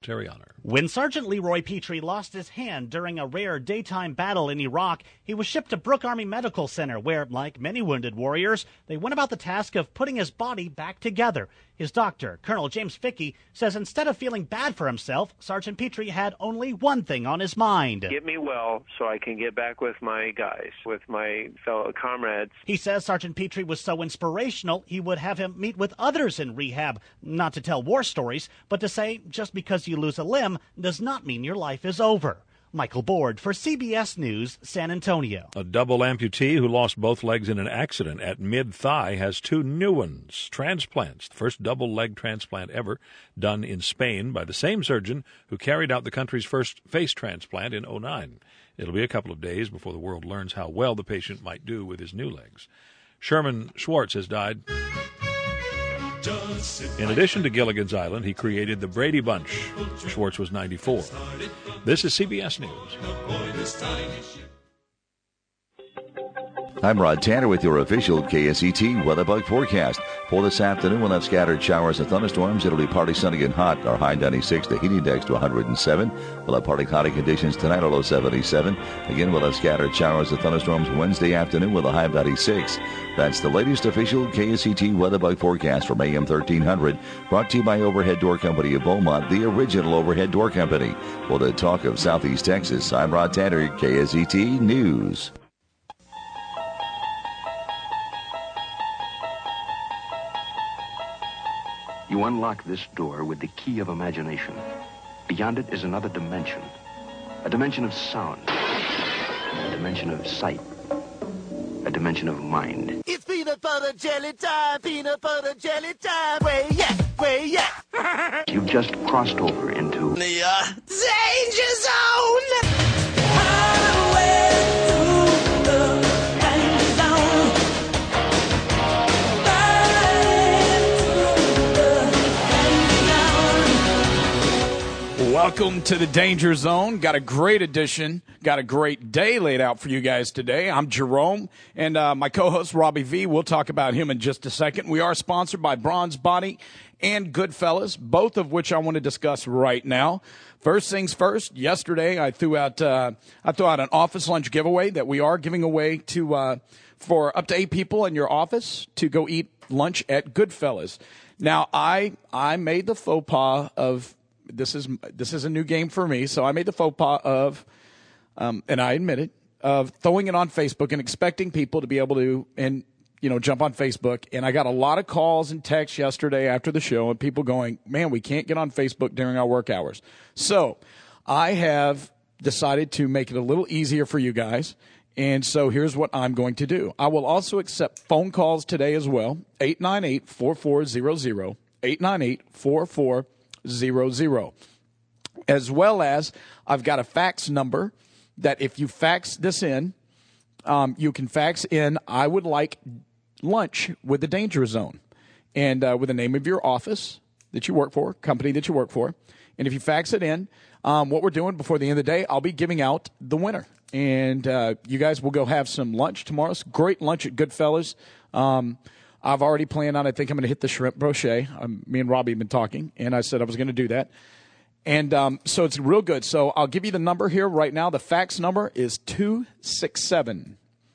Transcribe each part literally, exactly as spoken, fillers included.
military honor. When Sergeant Leroy Petrie lost his hand during a rare daytime battle in Iraq, he was shipped to Brooke Army Medical Center, where, like many wounded warriors, they went about the task of putting his body back together. His doctor, Colonel James Fickey, says instead of feeling bad for himself, Sergeant Petrie had only one thing on his mind. Get me well so I can get back with my guys, with my fellow comrades. He says Sergeant Petrie was so inspirational, he would have him meet with others in rehab, not to tell war stories, but to say just because you lose a limb does not mean your life is over. Michael Board for C B S News, San Antonio. A double amputee who lost both legs in an accident at mid-thigh has two new ones, transplants, the first double leg transplant ever done in Spain by the same surgeon who carried out the country's first face transplant in oh nine. It'll be a couple of days before the world learns how well the patient might do with his new legs. Sherman Schwartz has died. In addition to Gilligan's Island, he created the Brady Bunch. Schwartz was ninety-four. This is C B S News. I'm Rod Tanner with your official K S E T Weatherbug forecast. For this afternoon, we'll have scattered showers and thunderstorms. It'll be partly sunny and hot. Our high ninety-six, the heat index to one hundred seven. We'll have partly cloudy conditions tonight, a low seventy-seven. Again, we'll have scattered showers and thunderstorms Wednesday afternoon with a high of ninety-six. That's the latest official K S E T Weatherbug forecast from A M thirteen hundred. Brought to you by Overhead Door Company of Beaumont, the original Overhead Door Company. For the talk of Southeast Texas, I'm Rod Tanner, K S E T News. You unlock this door with the key of imagination. Beyond it is another dimension. A dimension of sound. A dimension of sight. A dimension of mind. It's peanut butter jelly time, peanut butter jelly time. Way yeah, way yeah. You've just crossed over into the uh, danger zone. Highway through the danger zone. Welcome to the Danger Zone. Got a great edition. Got a great day laid out for you guys today. I'm Jerome, and uh, my co-host Robbie V. We'll talk about him in just a second. We are sponsored by Bronze Body and Goodfellas, both of which I want to discuss right now. First things first, yesterday I threw out uh, I threw out an office lunch giveaway that we are giving away to uh, for up to eight people in your office to go eat lunch at Goodfellas. Now, I I made the faux pas of This is this is a new game for me, so I made the faux pas of, um, and I admit it, of throwing it on Facebook and expecting people to be able to, and you know, jump on Facebook. And I got a lot of calls and texts yesterday after the show, and people going, "Man, we can't get on Facebook during our work hours." So I have decided to make it a little easier for you guys. And so here's what I'm going to do. I will also accept phone calls today as well. eight nine eight, four four zero zero, eight nine eight, four four zero zero. As well as I've got a fax number that if you fax this in, um, you can fax in, I would like lunch with the Danger Zone, and uh, with the name of your office that you work for, company that you work for. And if you fax it in, um, what we're doing before the end of the day, I'll be giving out the winner. And uh, you guys will go have some lunch tomorrow. It's great lunch at Goodfellas. Um, I've already planned on, I think I'm going to hit the shrimp brochet. Um, me and Robbie have been talking, and I said I was going to do that. And um, so it's real good. So I'll give you the number here right now. The fax number is two six seven,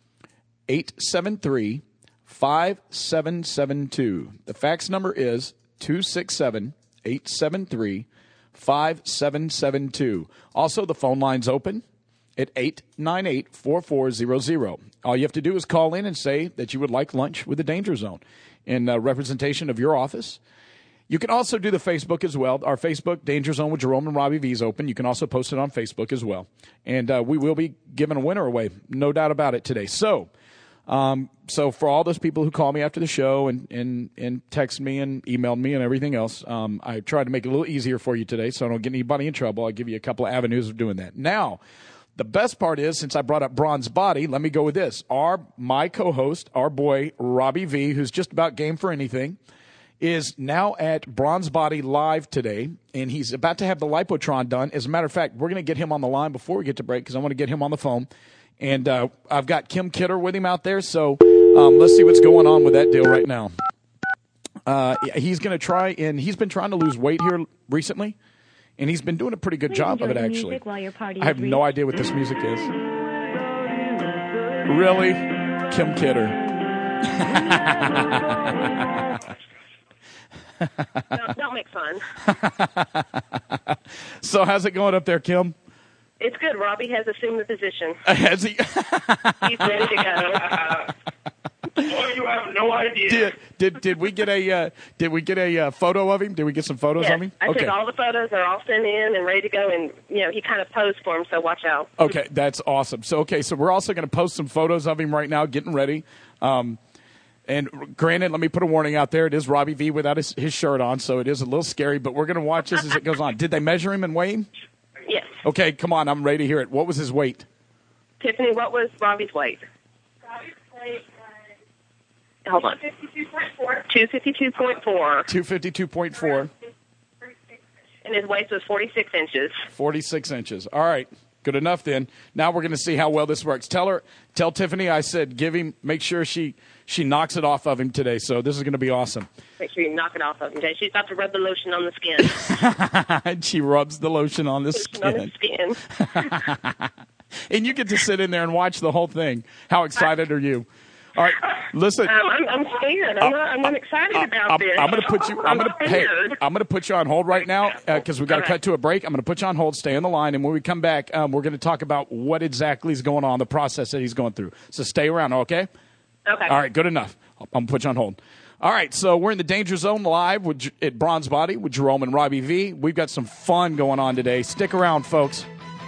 eight seven three, five seven seven two. The fax number is two six seven, eight seven three, five seven seven two. Also, the phone line's open at eight nine eight, four four zero zero. All you have to do is call in and say that you would like lunch with the Danger Zone in uh, representation of your office. You can also do the Facebook as well. Our Facebook, Danger Zone with Jerome and Robbie V, is open. You can also post it on Facebook as well. And uh, we will be giving a winner away, no doubt about it, today. So um, so for all those people who call me after the show and, and, and text me and emailed me and everything else, um, I tried to make it a little easier for you today so I don't get anybody in trouble. I'll give you a couple of avenues of doing that. Now, the best part is, since I brought up Bronze Body, let me go with this. Our my co-host, our boy Robbie V, who's just about game for anything, is now at Bronze Body Live today, and he's about to have the Lipotron done. As a matter of fact, we're going to get him on the line before we get to break because I want to get him on the phone. And uh, I've got Kim Kidder with him out there, so um, let's see what's going on with that deal right now. Uh, he's going to try, and he's been trying to lose weight here recently. and he's been doing a pretty good Please job of enjoy it, the actually. music while your party I have is no reached. idea what this music is. Really? Kim Kidder. don't, don't make fun. So how's it going up there, Kim? It's good. Robbie has assumed the position. Has he? He's ready to go. Oh, you have no idea. Did, did did we get a uh, did we get a uh, photo of him? Did we get some photos Yes, of him? I Okay. took all the photos. They're all sent in and ready to go. And, you know, he kind of posed for him, so watch out. Okay, that's awesome. So okay, so we're also going to post some photos of him right now, getting ready. Um, and granted, let me put a warning out there. It is Robbie V without his, his shirt on, so it is a little scary. But we're going to watch this as it goes on. Did they measure him and weigh him? Yes. Okay, come on. I'm ready to hear it. What was his weight? Tiffany, what was Robbie's weight? Hold on. two fifty-two point four. two fifty-two point four. And his waist was forty-six inches. forty-six inches. All right. Good enough then. Now we're going to see how well this works. Tell her, tell Tiffany I said give him, make sure she, she knocks it off of him today. So this is going to be awesome. Make sure you knock it off of him. Okay? She's about to rub the lotion on the skin. And she rubs the lotion on the Lotion on skin. the skin. And you get to sit in there and watch the whole thing. How excited are you? All right, listen. Um, I'm, I'm scared. I'm, not, I'm not excited about I'm, this. I'm going to put you. I'm going to hey, scared. I'm going to put you on hold right now because we've got to Okay. cut to a break. I'm going to put you on hold. Stay on the line, and when we come back, um, we're going to talk about what exactly is going on, the process that he's going through. So stay around, okay? Okay. All right, good enough. I'm going to put you on hold. All right, so we're in the Danger Zone live with, at Bronze Body with Jerome and Robbie V. We've got some fun going on today. Stick around, folks.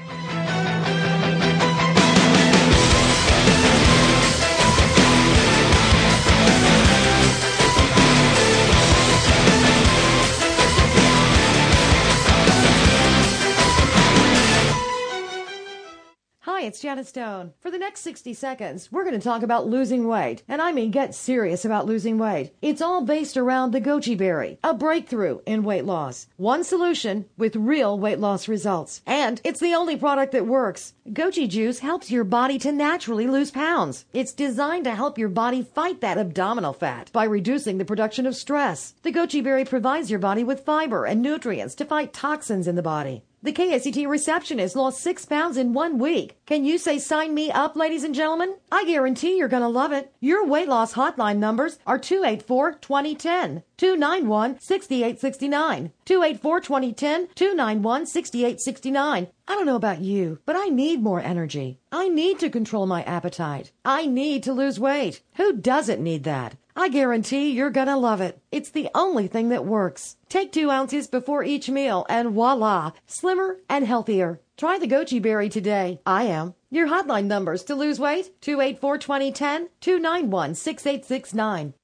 Hi, it's Janet Stone. For the next sixty seconds, we're going to talk about losing weight. And I mean get serious about losing weight. It's all based around the goji berry, a breakthrough in weight loss. One solution with real weight loss results. And it's the only product that works. Goji juice helps your body to naturally lose pounds. It's designed to help your body fight that abdominal fat by reducing the production of stress. The goji berry provides your body with fiber and nutrients to fight toxins in the body. The K S E T receptionist lost six pounds in one week. Can you say sign me up, ladies and gentlemen? I guarantee you're going to love it. Your weight loss hotline numbers are two eight four, two zero one zero, two nine one, six eight six nine, two eight four, two zero one zero, two nine one, six eight six nine. I don't know about you, but I need more energy. I need to control my appetite. I need to lose weight. Who doesn't need that? I guarantee you're gonna love it. It's the only thing that works. Take two ounces before each meal and voila, slimmer and healthier. Try the goji berry today. I am. Your hotline numbers to lose weight, two eight four, two zero one zero, two nine one, six eight six nine.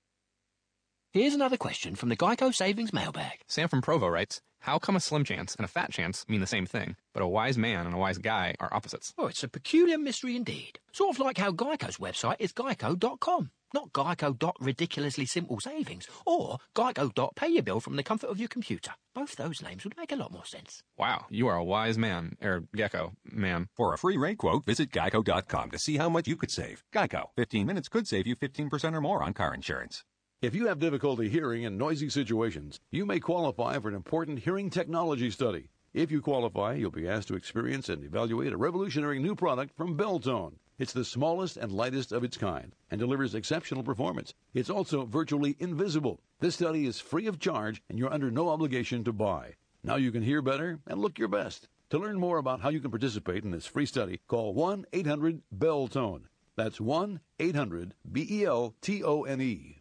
Here's another question from the Geico Savings Mailbag. Sam from Provo writes, how come a slim chance and a fat chance mean the same thing, but a wise man and a wise guy are opposites? Oh, it's a peculiar mystery indeed. Sort of like how Geico's website is geico dot com. Not geico dot ridiculously simple savings or geico dot pay your bill from the comfort of your computer. Both those names would make a lot more sense. Wow, you are a wise man, er, gecko, man. For a free rate quote, visit geico dot com to see how much you could save. Geico, fifteen minutes could save you fifteen percent or more on car insurance. If you have difficulty hearing in noisy situations, you may qualify for an important hearing technology study. If you qualify, you'll be asked to experience and evaluate a revolutionary new product from Beltone. It's the smallest and lightest of its kind and delivers exceptional performance. It's also virtually invisible. This study is free of charge and you're under no obligation to buy. Now you can hear better and look your best. To learn more about how you can participate in this free study, call one eight hundred Beltone. That's one eight hundred B E L T O N E.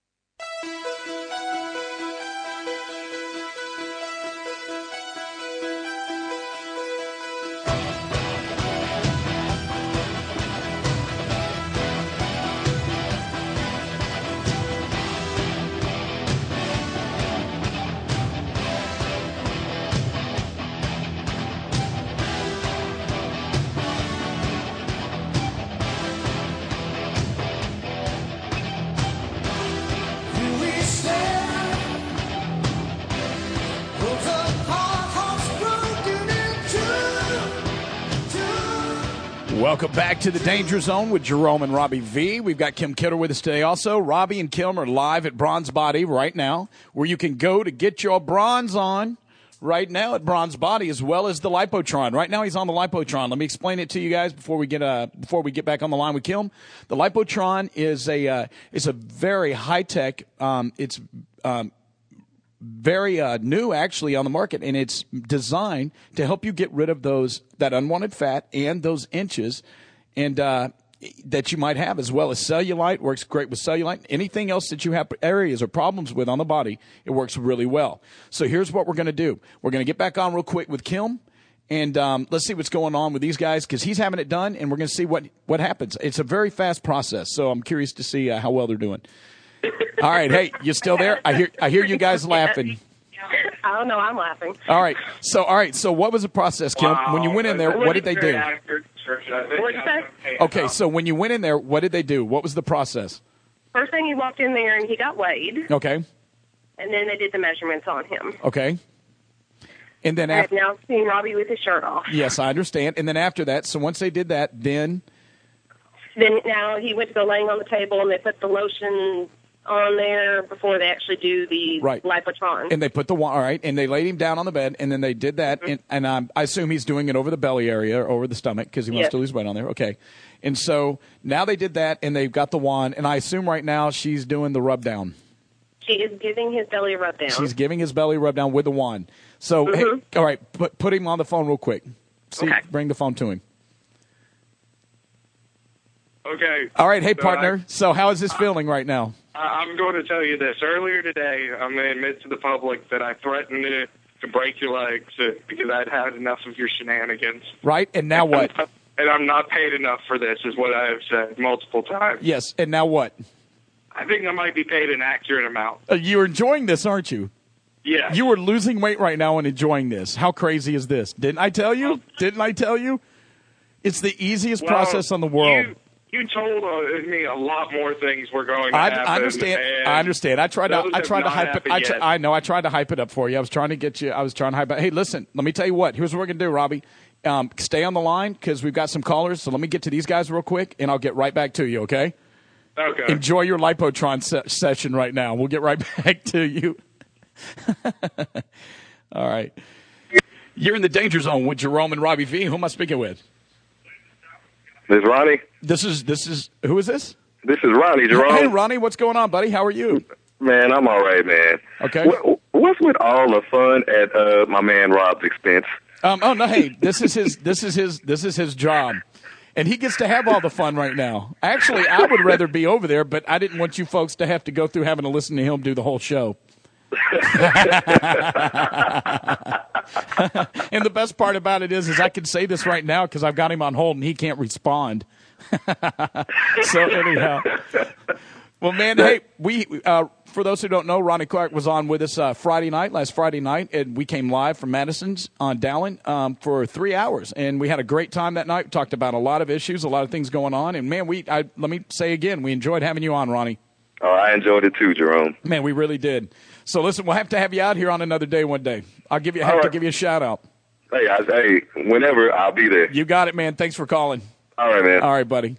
Welcome back to the Danger Zone with Jerome and Robbie V. We've got Kim Kidder with us today also. Robbie and Kim are live at Bronze Body right now, where you can go to get your bronze on. right now at Bronze Body, as well as the Lipotron. Right now he's on the Lipotron. Let me explain it to you guys before we get uh, before we get back on the line with Kim. The Lipotron is a uh, is a very high tech. Um, it's um, very uh, new actually on the market, and it's designed to help you get rid of those that unwanted fat and those inches, and uh, that you might have, as well as cellulite. Works great with cellulite. Anything else that you have areas or problems with on the body, it works really well. So here's what we're going to do. We're going to get back on real quick with Kim, and um, let's see what's going on with these guys, because he's having it done, and we're going to see what, what happens. It's a very fast process, so I'm curious to see uh, how well they're doing. All right. Hey, you still there? I hear I hear you guys laughing. I don't know. I'm laughing. All right. So, all right. So what was the process, Kim? Wow. When you went in there, what did they do? What'd you say? Okay, so when you went in there, what did they do? What was the process? First thing, he walked in there and he got weighed. Okay. And then they did the measurements on him. Okay. And then I've after, now seen Robbie with his shirt off. yes, I understand. And then after that, so once they did that, then Then now he went to go laying on the table and they put the lotion on there before they actually do the Right. Lipotron. and they put the one, all right, and they laid him down on the bed, and then they did that, and, and um, I assume he's doing it over the belly area or over the stomach because he wants Yes. to lose weight on there. Okay. And so now they did that, and they've got the wand, and I assume right now she's doing the rub down. She is giving his belly a rub down. She's giving his belly rub down with the wand. So, hey, Mhm. all right, put, put him on the phone real quick. See, Okay. Bring the phone to him. Okay. All right, hey, So partner. So how is this feeling right now? I, I'm going to tell you this. Earlier today, I'm going to admit to the public that I threatened to, to break your legs uh, because I'd had enough of your shenanigans. Right, and now what? And I'm not paid enough for this, is what I have said multiple times. Yes, and now what? I think I might be paid an accurate amount. Uh, you're enjoying this, aren't you? Yeah. You are losing weight right now and enjoying this. How crazy is this? Didn't I tell you? Didn't I tell you? It's the easiest Well, process in the world. You, you told uh, me a lot more things were going to I, happen. I understand. and I understand. I tried to. those I have tried to not hype it. happened I, tr- yet. I know. I tried to hype it up for you. I was trying to get you. I was trying to hype it. Hey, listen. Let me tell you what. Here's what we're gonna do, Robbie. Um, stay on the line because we've got some callers. So let me get to these guys real quick, and I'll get right back to you. Okay. Okay. Enjoy your Lipotron se- session right now. We'll get right back to you. All right. You're in the danger zone with Jerome and Robbie V. Who am I speaking with? This is Ronnie. This is this is who is this? This is Ronnie, Jerome. Hey, Ronnie, what's going on, buddy? How are you? Man, I'm all right, man. Okay. What, what's with all the fun at uh, my man Rob's expense? Um, oh no, hey, this is his this is his this is his job. And he gets to have all the fun right now. Actually, I would rather be over there, but I didn't want you folks to have to go through having to listen to him do the whole show. And the best part about it is, is I can say this right now because I've got him on hold and he can't respond. So anyhow, well, man, hey, we uh, for those who don't know, Ronnie Clark was on with us uh, Friday night, last Friday night, and we came live from Madison's on Dowling um, for three hours, and we had a great time that night. We talked about a lot of issues, a lot of things going on, and man, we I, let me say again, we enjoyed having you on, Ronnie. Oh, I enjoyed it too, Jerome. Man, we really did. So listen, we'll have to have you out here on another day one day. I'll give you have All to right. give you a shout out. Hey, I, hey, whenever I'll be there. You got it, man. Thanks for calling. All right, man. All right, buddy.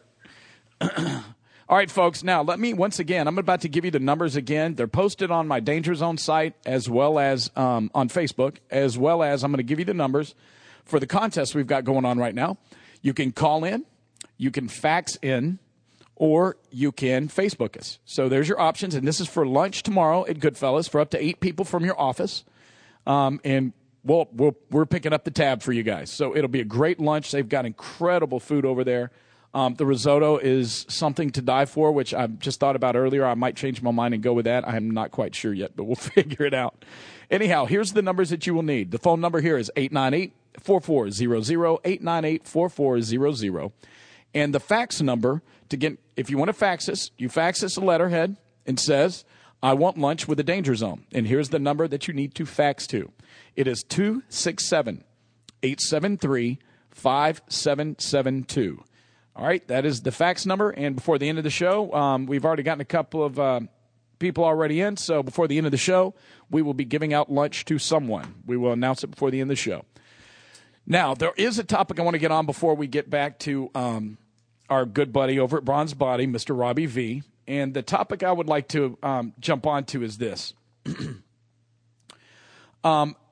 All right, folks. Now, let me, once again, I'm about to give you the numbers again. They're posted on my Danger Zone site as well as um, on Facebook, as well as I'm going to give you the numbers for the contest we've got going on right now. You can call in, you can fax in, or you can Facebook us. So there's your options, and this is for lunch tomorrow at Goodfellas for up to eight people from your office. Um, and we'll, we'll, we're picking up the tab for you guys. So it'll be a great lunch. They've got incredible food over there. Um, the risotto is something to die for, which I just thought about earlier. I might change my mind and go with that. I'm not quite sure yet, but we'll figure it out. Anyhow, here's the numbers that you will need. The phone number here is eight nine eight, four four zero zero, eight nine eight, four four zero zero. And the fax number, to get, if you want to fax us, you fax us a letterhead and says, I want lunch with the Danger Zone. And here's the number that you need to fax to. It is two six seven, eight seven three, five seven seven two. All right, that is the fax number. And before the end of the show, um, we've already gotten a couple of uh, people already in. So before the end of the show, we will be giving out lunch to someone. We will announce it before the end of the show. Now, there is a topic I want to get on before we get back to um, our good buddy over at Bronze Body, Mister Robbie V. And the topic I would like to um, jump on to is this. um,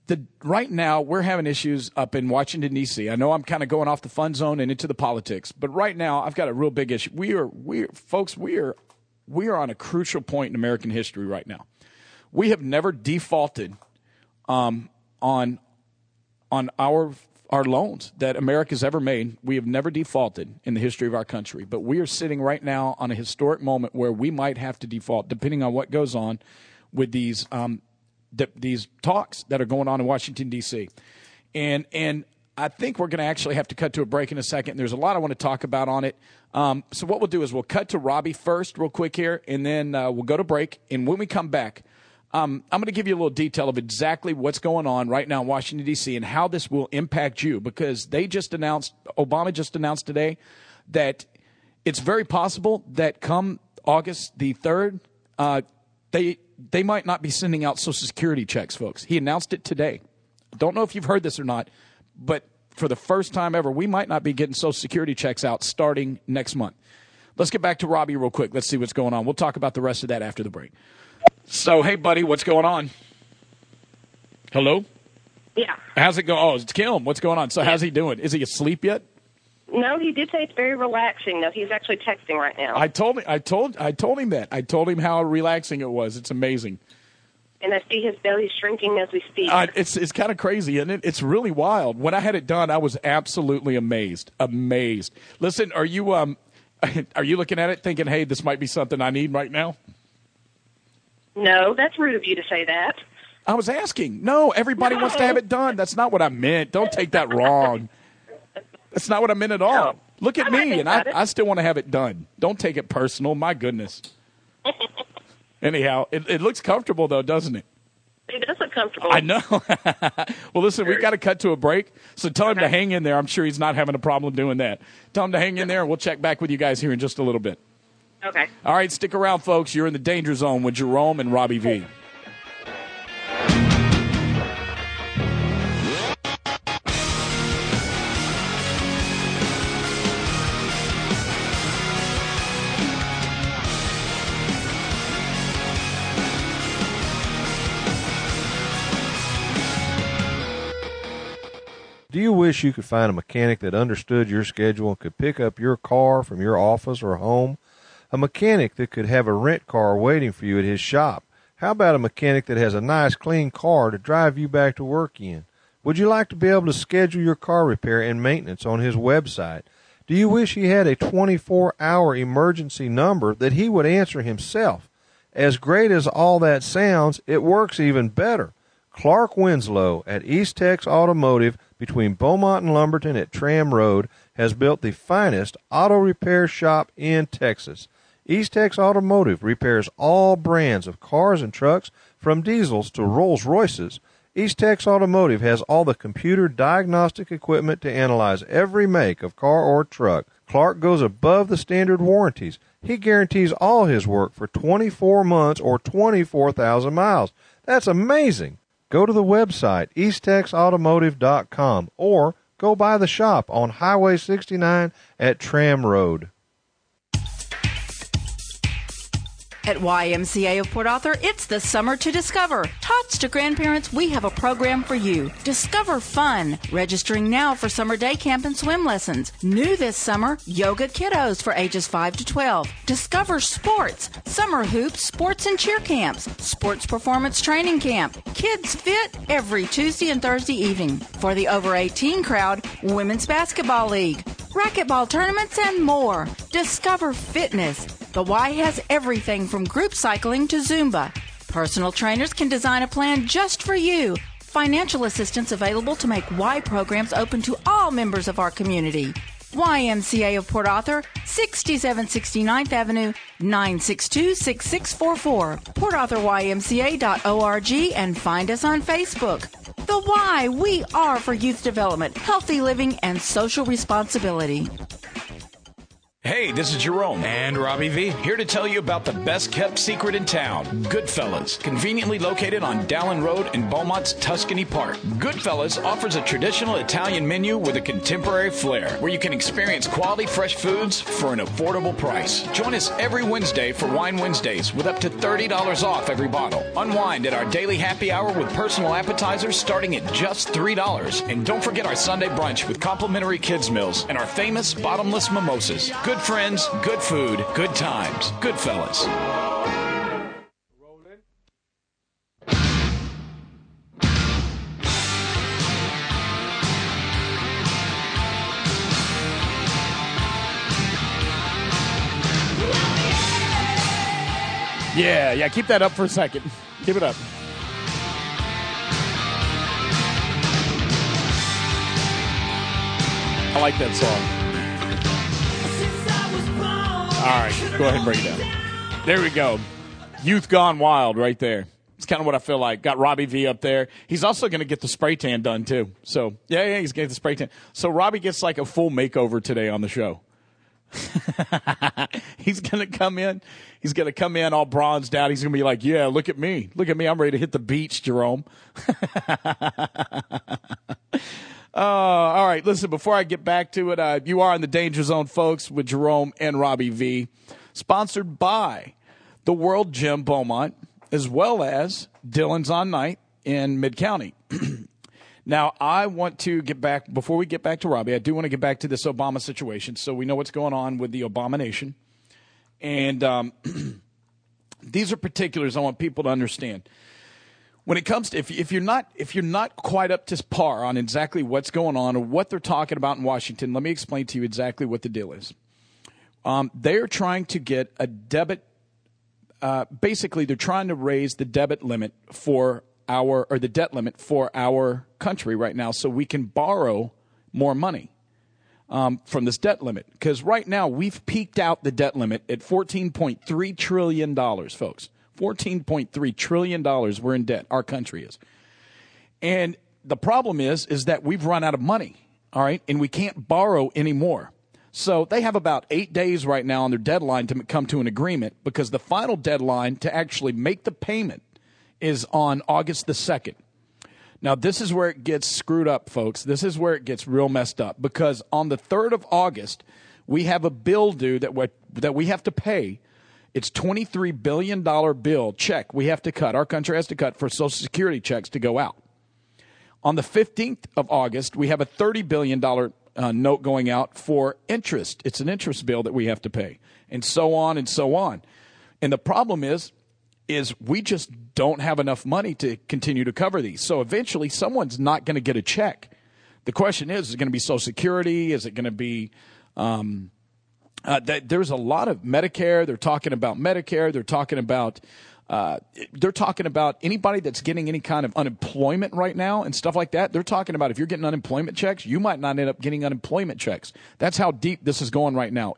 the right now we're having issues up in Washington, D C. I know I'm kind of going off the fun zone and into the politics, but right now I've got a real big issue. We are, we are, folks, we are, we are on a crucial point in American history right now. We have never defaulted um, on on our our loans that America's ever made. We have never defaulted in the history of our country, but we are sitting right now on a historic moment where we might have to default, depending on what goes on with these um, th- these talks that are going on in Washington, D C. And and I think we're going to actually have to cut to a break in a second. There's a lot I want to talk about on it. Um, so what we'll do is we'll cut to Robbie first real quick here, and then uh, we'll go to break. And when we come back, Um, I'm going to give you a little detail of exactly what's going on right now in Washington, D C and how this will impact you, because they just announced, Obama just announced today that it's very possible that come August the third, uh, they they might not be sending out Social Security checks, folks. He announced it today. Don't know if you've heard this or not, but for the first time ever, we might not be getting Social Security checks out starting next month. Let's get back to Robbie real quick. Let's see what's going on. We'll talk about the rest of that after the break. So, hey, buddy, what's going on? Hello? Yeah. How's it going? Oh, it's Kim. What's going on? So, how's he doing? Is he asleep yet? No, he did say it's very relaxing, though. He's actually texting right now. I told him. I told. I told him that. I told him how relaxing it was. It's amazing. And I see his belly shrinking as we speak. Uh, it's it's kind of crazy, isn't it? It's really wild. When I had it done, I was absolutely amazed. Amazed. Listen, are you um, are you looking at it thinking, hey, this might be something I need right now? No, that's rude of you to say that. I was asking. No, everybody no. wants to have it done. That's not what I meant. Don't take that wrong. That's not what I meant at all. No. Look at I me, and I, I still want to have it done. Don't take it personal. My goodness. Anyhow, it, it looks comfortable, though, doesn't it? It does look comfortable. I know. Well, listen, we've got to cut to a break, so tell him okay. to hang in there. I'm sure he's not having a problem doing that. Tell him to hang in there, and we'll check back with you guys here in just a little bit. Okay. All right, stick around, folks. You're in the Danger Zone with Jerome and Robbie V. Do you wish you could find a mechanic that understood your schedule and could pick up your car from your office or home? A mechanic that could have a rent car waiting for you at his shop? How about a mechanic that has a nice, clean car to drive you back to work in? Would you like to be able to schedule your car repair and maintenance on his website? Do you wish he had a twenty-four hour emergency number that he would answer himself? As great as all that sounds, it works even better. Clark Winslow at East Tex Automotive between Beaumont and Lumberton at Tram Road has built the finest auto repair shop in Texas. East Tex Automotive repairs all brands of cars and trucks, from diesels to Rolls Royces. East Tex Automotive has all the computer diagnostic equipment to analyze every make of car or truck. Clark goes above the standard warranties. He guarantees all his work for twenty-four months or twenty-four thousand miles. That's amazing. Go to the website, east tex automotive dot com, or go by the shop on Highway sixty-nine at Tram Road. At Y M C A of Port Arthur, it's the summer to discover. Tots to grandparents, we have a program for you. Discover fun. Registering now for summer day camp and swim lessons. New this summer, yoga kiddos for ages five to twelve. Discover sports. Summer hoops, sports and cheer camps. Sports performance training camp. Kids Fit every Tuesday and Thursday evening. For the over eighteen crowd, Women's Basketball League. Racquetball tournaments and more. Discover fitness. The Y has everything from group cycling to Zumba. Personal trainers can design a plan just for you. Financial assistance available to make Y programs open to all members of our community. Y M C A of Port Arthur, sixty-seven sixty-ninth Avenue, nine six two, six six four four. Port Arthur Y M C A dot org and find us on Facebook. The Y, we are for youth development, healthy living, and social responsibility. Hey, this is Jerome and Robbie V here to tell you about the best kept secret in town, Goodfellas, conveniently located on Dallin Road in Beaumont's Tuscany Park. Goodfellas offers a traditional Italian menu with a contemporary flair, where you can experience quality fresh foods for an affordable price. Join us every Wednesday for Wine Wednesdays with up to thirty dollars off every bottle. Unwind at our daily happy hour with personal appetizers starting at just three dollars. And don't forget our Sunday brunch with complimentary kids meals and our famous bottomless mimosas. Good friends, good food, good times. Goodfellas. Yeah, yeah, keep that up for a second. Keep it up. I like that song. All right, go ahead and break it down. There we go. Youth Gone Wild right there. It's kind of what I feel like. Got Robbie V up there. He's also going to get the spray tan done, too. So, yeah, yeah, he's getting the spray tan. So, Robbie gets like a full makeover today on the show. He's going to come in. He's going to come in all bronzed out. He's going to be like, yeah, look at me. Look at me. I'm ready to hit the beach, Jerome. Uh, all right, listen, before I get back to it, uh, you are in the Danger Zone, folks, with Jerome and Robbie V, sponsored by the World Gym Beaumont, as well as Dylan's on Night in Mid-County. Now, I want to get back, before we get back to Robbie, I do want to get back to this Obama situation so we know what's going on with the Obama nation. And um, these are particulars I want people to understand. When it comes to, if, if you're not if you're not quite up to par on exactly what's going on or what they're talking about in Washington, let me explain to you exactly what the deal is. Um, they're trying to get a debit. Uh, basically, they're trying to raise the debit limit for our or the debt limit for our country right now, so we can borrow more money um, from this debt limit. Because right now we've peaked out the debt limit at fourteen point three trillion dollars, folks. fourteen point three trillion dollars we're in debt, our country is. And the problem is, is that we've run out of money, all right, and we can't borrow anymore. So they have about eight days right now on their deadline to come to an agreement because the final deadline to actually make the payment is on August the second. Now, this is where it gets screwed up, folks. This is where it gets real messed up because on the third of August, we have a bill due that we, that we have to pay. It's twenty-three billion dollars bill check we have to cut. Our country has to cut for Social Security checks to go out. On the fifteenth of August, we have a thirty billion dollars uh, note going out for interest. It's an interest bill that we have to pay, and so on and so on. And the problem is, is we just don't have enough money to continue to cover these. So eventually, someone's not going to get a check. The question is, is it going to be Social Security? Is it going to be... Um, Uh, that there's a lot of Medicare. They're talking about Medicare. They're talking about uh, they're talking about anybody that's getting any kind of unemployment right now and stuff like that. They're talking about if you're getting unemployment checks, you might not end up getting unemployment checks. That's how deep this is going right now.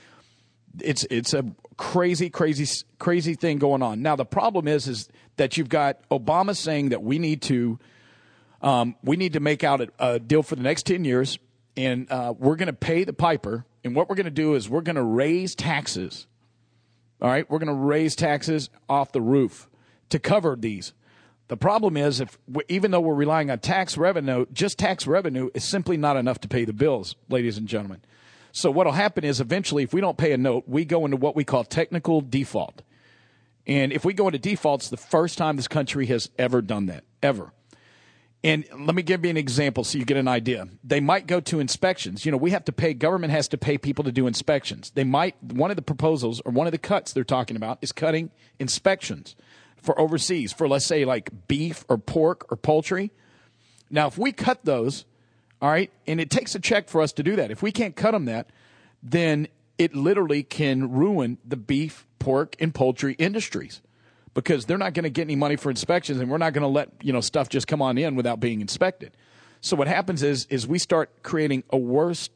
It's it's a crazy, crazy, crazy thing going on. Now the problem is is that you've got Obama saying that we need to um, we need to make out a, a deal for the next ten years, and uh, we're going to pay the piper. And what we're going to do is we're going to raise taxes. All right, we're going to raise taxes off the roof to cover these. The problem is, if we, even though we're relying on tax revenue, just tax revenue is simply not enough to pay the bills, ladies and gentlemen. So what will happen is eventually, if we don't pay a note, we go into what we call technical default. And if we go into default, it's the first time this country has ever done that, ever. And let me give you an example so you get an idea. They might go to inspections. You know, we have to pay, government has to pay people to do inspections. They might, one of the proposals or one of the cuts they're talking about is cutting inspections for overseas, for let's say like beef or pork or poultry. Now, if we cut those, all right, and it takes a check for us to do that. If we can't cut them that, then it literally can ruin the beef, pork, and poultry industries. Because they're not going to get any money for inspections, and we're not going to let you know stuff just come on in without being inspected. So what happens is is we start creating a worse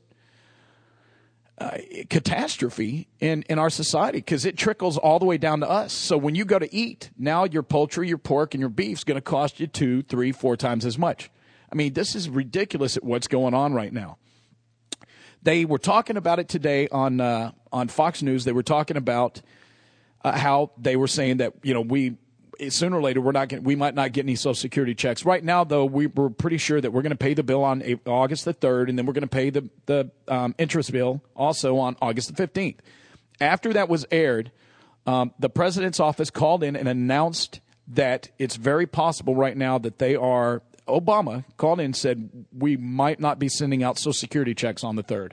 uh, catastrophe in, in our society because it trickles all the way down to us. So when you go to eat, now your poultry, your pork, and your beef is going to cost you two, three, four times as much. I mean, this is ridiculous at what's going on right now. They were talking about it today on uh, on Fox News. They were talking about uh, how they were saying that, you know, we sooner or later we're not getting, we might not get any Social Security checks. Right now, though, we, we're pretty sure that we're going to pay the bill on August the third, and then we're going to pay the the um, interest bill also on August the fifteenth. After that was aired, um, the president's office called in and announced that it's very possible right now that they are. Obama called in and said we might not be sending out Social Security checks on the third.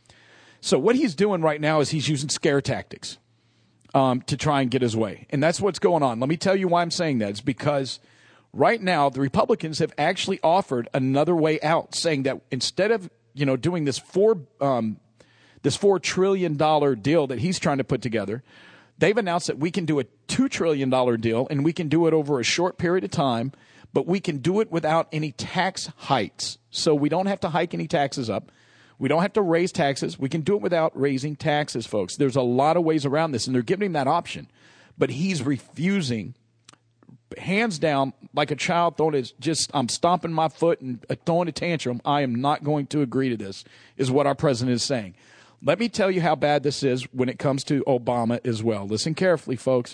So what he's doing right now is he's using scare tactics um, to try and get his way. And that's what's going on. Let me tell you why I'm saying that. It's because right now the Republicans have actually offered another way out, saying that instead of, you know, doing this four um, this four trillion dollars deal that he's trying to put together, they've announced that we can do a two trillion dollars deal, and we can do it over a short period of time, but we can do it without any tax hikes. So we don't have to hike any taxes up. We don't have to raise taxes. We can do it without raising taxes, folks. There's a lot of ways around this, and they're giving him that option. But he's refusing, hands down, like a child throwing his, just, I'm stomping my foot and throwing a tantrum. I am not going to agree to this, is what our president is saying. Let me tell you how bad this is when it comes to Obama as well. Listen carefully, folks.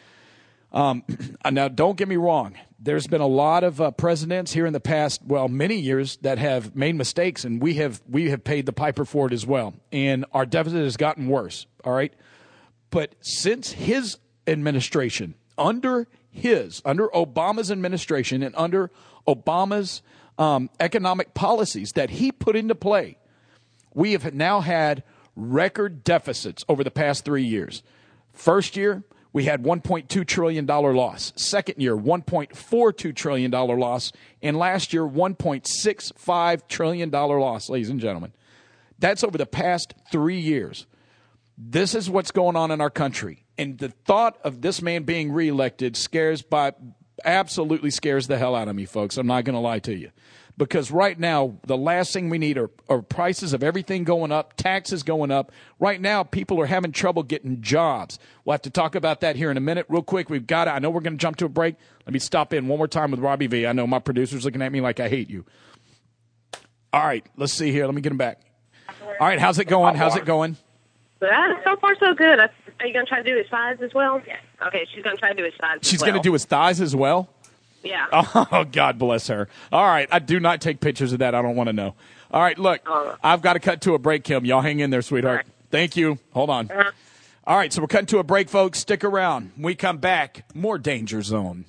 Um, now, don't get me wrong. There's been a lot of uh, presidents here in the past, well, many years that have made mistakes, and we have we have paid the piper for it as well. And our deficit has gotten worse, all right? But since his administration, under his, under Obama's administration and under Obama's um, economic policies that he put into play, we have now had record deficits over the past three years. First year, we had one point two trillion dollars loss. Second year, one point four two trillion dollars loss. And last year, one point six five trillion dollars loss, ladies and gentlemen. That's over the past three years. This is what's going on in our country. And the thought of this man being reelected scares by, absolutely scares the hell out of me, folks. I'm not going to lie to you. Because right now, the last thing we need are, are prices of everything going up, taxes going up. Right now, people are having trouble getting jobs. We'll have to talk about that here in a minute. Real quick, we've got it. I know we're going to jump to a break. Let me stop in one more time with Robbie V. I know my producer's looking at me like I hate you. All right, let's see here. Let me get him back. All right, how's it going? How's it going? Uh, so far, so good. Are you going to try to do his sides as well? Yeah. Okay, she's going to try to do his sides She's as well. going to do his thighs as well? Yeah. Oh, God bless her. All right. I do not take pictures of that. I don't want to know. All right. Look, uh, I've got to cut to a break, Kim. Y'all hang in there, sweetheart. Right. Thank you. Hold on. Uh-huh. All right. So we're cutting to a break, folks. Stick around. When we come back, more Danger Zone.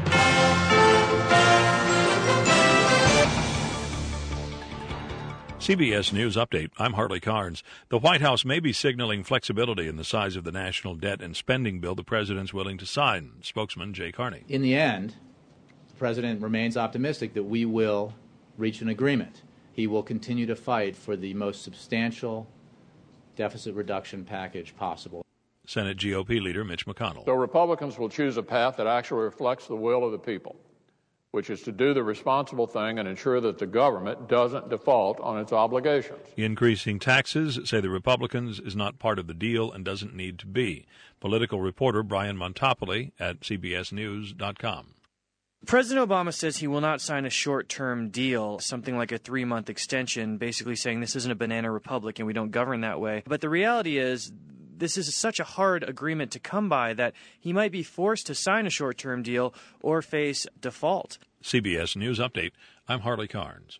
C B S News Update. I'm Harley Carnes. The White House may be signaling flexibility in the size of the national debt and spending bill the president's willing to sign. Spokesman Jay Carney. In the end, the president remains optimistic that we will reach an agreement. He will continue to fight for the most substantial deficit reduction package possible. Senate G O P leader Mitch McConnell. So Republicans will choose a path that actually reflects the will of the people, which is to do the responsible thing and ensure that the government doesn't default on its obligations. Increasing taxes, say the Republicans, is not part of the deal and doesn't need to be. Political reporter Brian Montopoli at C B S News dot com. President Obama says he will not sign a short-term deal, something like a three-month extension, basically saying this isn't a banana republic and we don't govern that way. But the reality is this is such a hard agreement to come by that he might be forced to sign a short-term deal or face default. C B S News Update. I'm Harley Carnes.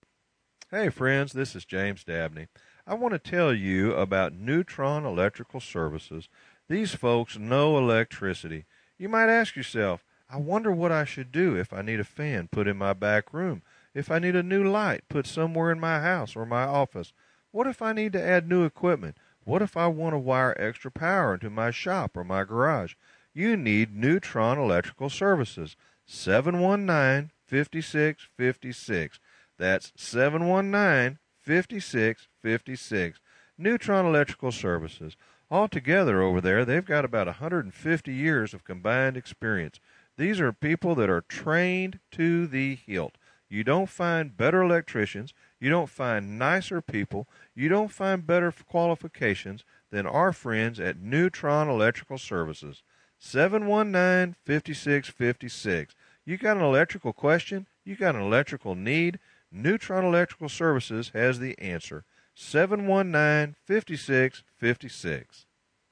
Hey, friends, this is James Dabney. I want to tell you about Neutron Electrical Services. These folks know electricity. You might ask yourself, I wonder what I should do if I need a fan put in my back room, if I need a new light put somewhere in my house or my office. What if I need to add new equipment? What if I want to wire extra power into my shop or my garage? You need Neutron Electrical Services. seven one nine, five six five six. That's seven one nine, five six five six. Neutron Electrical Services. Altogether over there, they've got about one hundred fifty years of combined experience. These are people that are trained to the hilt. You don't find better electricians. You don't find nicer people. You don't find better qualifications than our friends at Neutron Electrical Services. seven one nine, five six five six. You got an electrical question? You got an electrical need? Neutron Electrical Services has the answer. seven one nine, five six five six.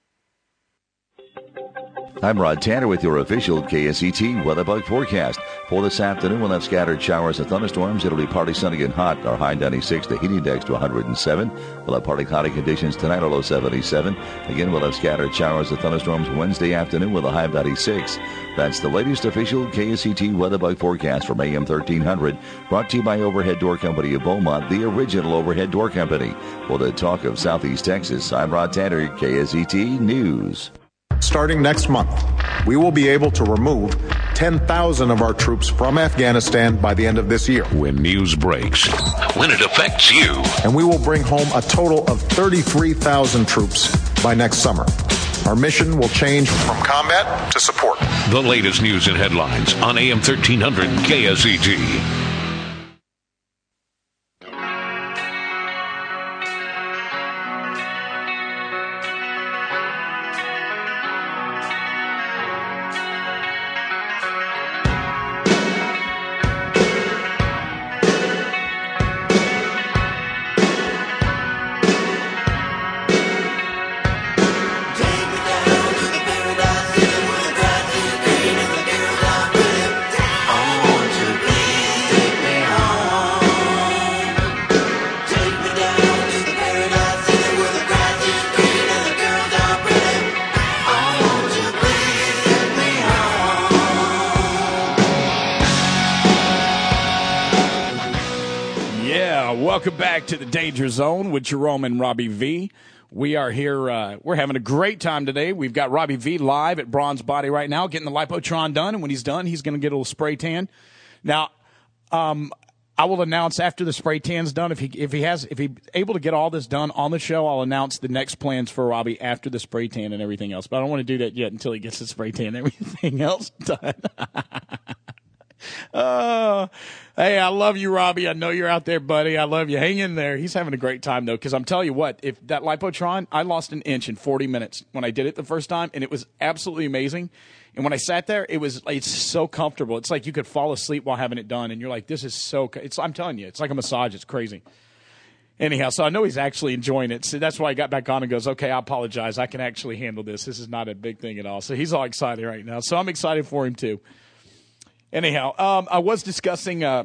I'm Rod Tanner with your official K S E T weather bug forecast. For this afternoon, we'll have scattered showers and thunderstorms. It'll be partly sunny and hot. Our high ninety-six, the heat index to one hundred seven. We'll have partly cloudy conditions tonight, our low seventy-seven. Again, we'll have scattered showers and thunderstorms Wednesday afternoon with a high of ninety-six. That's the latest official K S E T weather bug forecast from A M thirteen hundred. Brought to you by Overhead Door Company of Beaumont, the original Overhead Door Company. For the talk of Southeast Texas, I'm Rod Tanner, K S E T News. Starting next month, we will be able to remove ten thousand of our troops from Afghanistan by the end of this year. When news breaks, when it affects you. And we will bring home a total of thirty-three thousand troops by next summer. Our mission will change from combat to support. The latest news and headlines on A M thirteen hundred K S E T. Welcome back to the Danger Zone with Jerome and Robbie V. We are here. Uh, we're having a great time today. We've got Robbie V live at Bronze Body right now, getting the Lipotron done. And when he's done, he's going to get a little spray tan. Now, um, I will announce after the spray tan's done, if he if he has if he's able to get all this done on the show, I'll announce the next plans for Robbie after the spray tan and everything else. But I don't want to do that yet until he gets the spray tan and everything else done. Uh, hey, I love you, Robbie. I know you're out there, buddy. I love you. Hang in there. He's having a great time, though, because I'm telling you what, if that Lipotron, I lost an inch in forty minutes when I did it the first time, and it was absolutely amazing. And when I sat there, it was it's so comfortable. It's like you could fall asleep while having it done, and you're like, this is so – it's. I'm telling you, it's like a massage. It's crazy. Anyhow, so I know he's actually enjoying it. So that's why I got back on and goes, okay, I apologize. I can actually handle this. This is not a big thing at all. So he's all excited right now. So I'm excited for him, too. Anyhow, um, I was discussing uh,